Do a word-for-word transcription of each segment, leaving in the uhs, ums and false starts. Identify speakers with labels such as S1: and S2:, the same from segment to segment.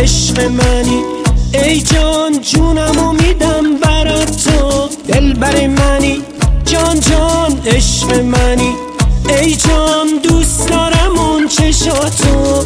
S1: عشق منی، ای جان جونمو میدم برات تو، دلبر منی، جان جان عشق منی، ای جان دوست دارم اون چشاتو.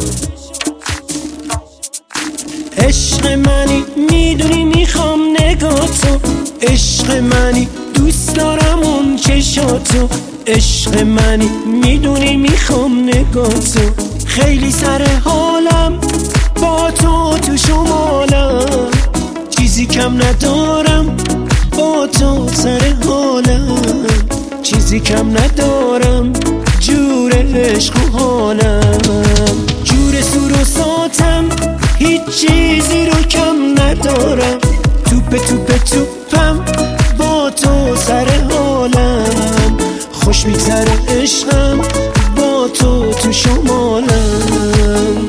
S1: عشق منی میدونی میخوام نگاتو، عشق منی دوست دارم اون چشاتو، عشق منی میدونی میخوام نگاتو. خیلی سر حالم با تو تو شمالم، چیزی کم ندارم با تو سر حالم، چیزی کم ندارم جور عشق و حالم، جور سور و ساتم هیچ چیزی رو کم ندارم، توپ توپ توپم با تو سر حالم، خوش میگذره عشقم با تو تو شمالم.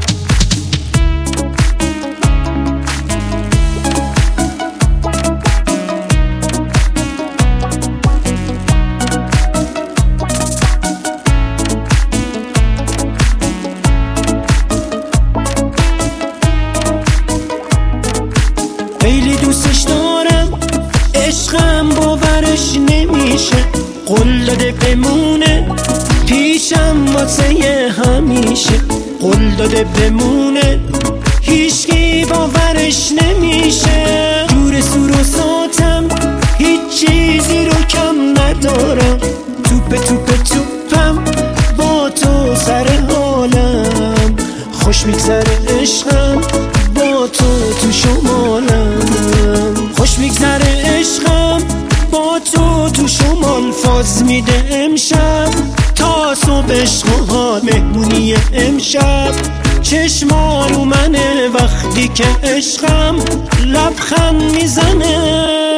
S1: خیلی دوستش دارم، عشقم باورش نمیشه، قول داده بمونه پیشم واسه همیشه، قول داده بمونه هیچکی باورش نمیشه، جور سور و ساتم هیچ چیزی رو کم ندارم، توپ توپ توپم با تو سر حالم، خوش میگذره عشقم با تو تو شمالم، خوش میگذره عشقم با تو تو شمال. فاز میده امشب تا صبح عشق و حال، مهمونی امشب چشما رو منه وقتی که عشقم لبخند میزنه.